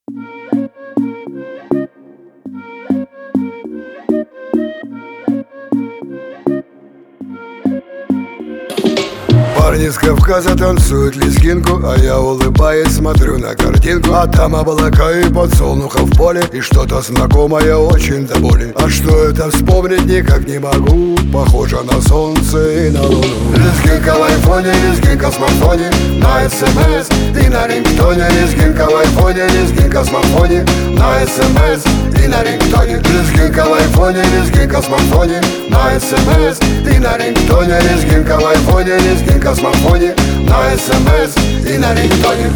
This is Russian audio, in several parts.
Парни с Кавказа танцуют лезгинку, а я, улыбаясь, смотрю на картинку. А там облака и подсолнуха в поле, и что-то знакомое очень до боли. А что это вспомнить никак не могу, похоже на солнце и на луну. Лезгинка в айфоне, лезгинка в смартфоне, на СМС и на рингтоне. Лезгинка в айфоне, лезгинка в смартфоне, на СМС и на рингтоне. Лезгинка в айфоне, лезгинка в смартфоне, на СМС и на рингтоне. Лезгинка в айфоне, лезгинка в смартфоне, на СМС и на рингтоне.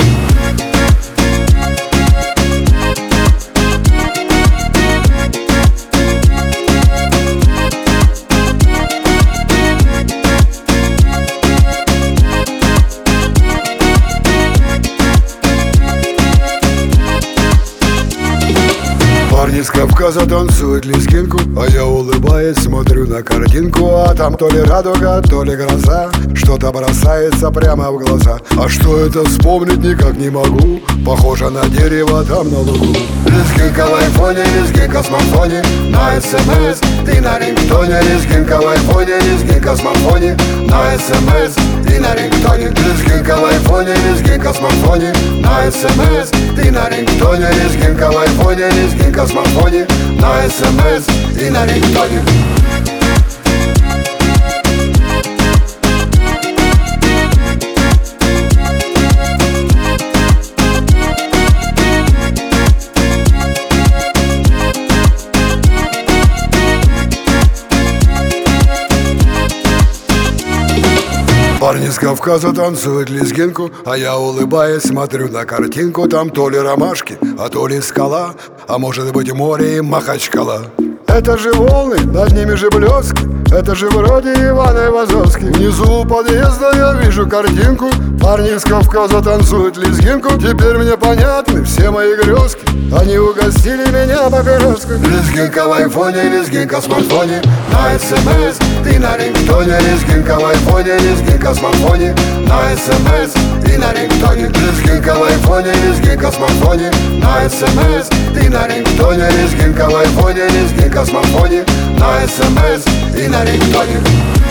Парни с Кавказа танцуют лезгинку, а я, улыбаясь, смотрю на картинку. А там то ли радуга, то ли гроза, что-то бросается прямо в глаза. А что это вспомнить никак не могу, похоже на дерево там на лугу. Лезгинка в айфоне, лезгинка в смартфоне, на СМС и на рингтоне. Лезгинка в айфоне, лезгинка в смартфоне, на СМС и на рингтоне. Лезгинка в айфоне, лезгинка в смартфоне, на СМС и на рингтоне. Лезгинка в айфоне, лезгинка в смартфоне, на СМС и на рингтоне. Парни с Кавказа танцуют лезгинку, а я, улыбаясь, смотрю на картинку. Там то ли ромашки, а то ли скала, а может быть море и Махачкала. Это же волны, над ними же блески, это же вроде Иван Айвазовский. Внизу у подъезда я вижу картинку, парни с Кавказа танцуют лезгинку. Теперь мне понятны все мои грезки, они угостили меня папироской. Лезгинка в айфоне, лезгинка в смартфоне, на СМС и на рингтоне. Лезгинка в айфоне, лезгинка в смартфоне, на СМС и на рингтоне. Лезгинка в айфоне, лезгинка в смартфоне, на СМС и на рингтоне. Лезгинка в айфоне, лезгинка в смартфоне, на СМС и на рингтоне.